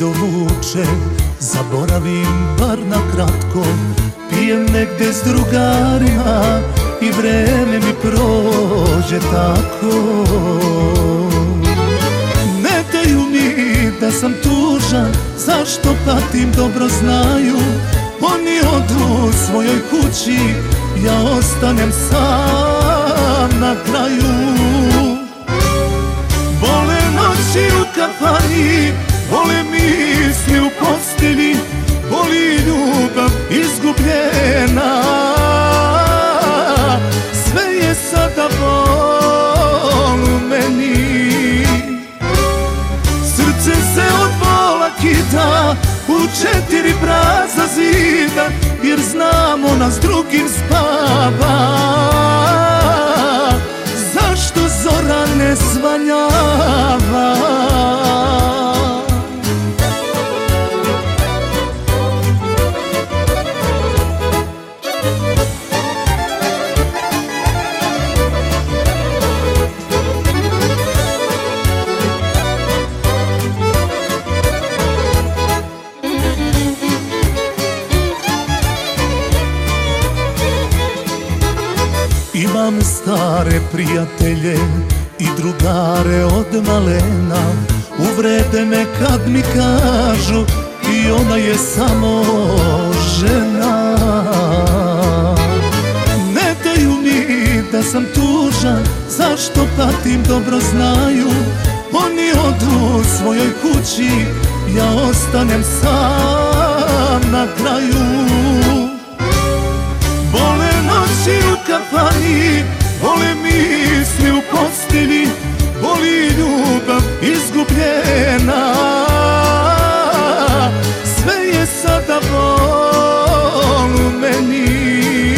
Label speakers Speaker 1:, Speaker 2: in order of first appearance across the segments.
Speaker 1: dovuče, zaboravim bar na kratko. Pijem negde s drugarima i vreme mi prođe tako. Ne daju mi da sam tužan, zašto patim dobro znaju. Oni odu svojoj kući, ja ostanem sam na kraju. Bole noći u kafani, bole misli u postelji, boli ljubav izgubljena. Sve je sada bol u meni. Srce se od bola kita u 4 prazna zida, jer znam ona s drugim spava. Zašto zora ne svanjava? Imam stare prijatelje i drugare od malena, uvrede me kad mi kažu i ona je samo žena. Ne daju mi da sam tužan, zašto patim dobro znaju. Oni odu svojoj kući, ja ostanem sam na kraju. Bole noći u kafani, bole misli u postelji, boli ljubav izgubljena. Sve je sada bol u meni.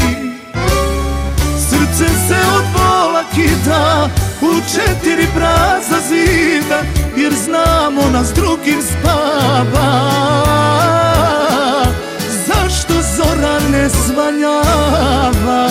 Speaker 1: Srce se od bola kita u 4 prazna zida, jer znam ona s drugim spava. Zašto zora ne svanjava?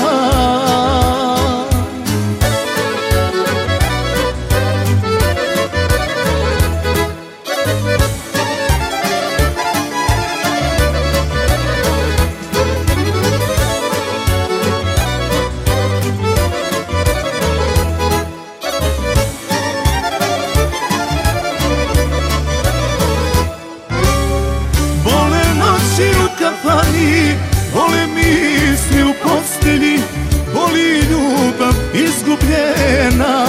Speaker 1: Bole misli u postelji, boli ljubav izgubljena.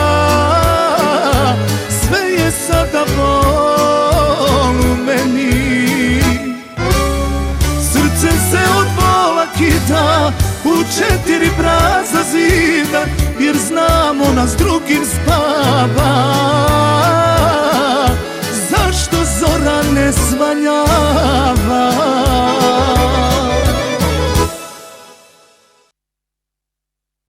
Speaker 1: Sve je sada bol u meni. Srce se od bola kita u 4 prazna zida, jer znam ona s drugim spava.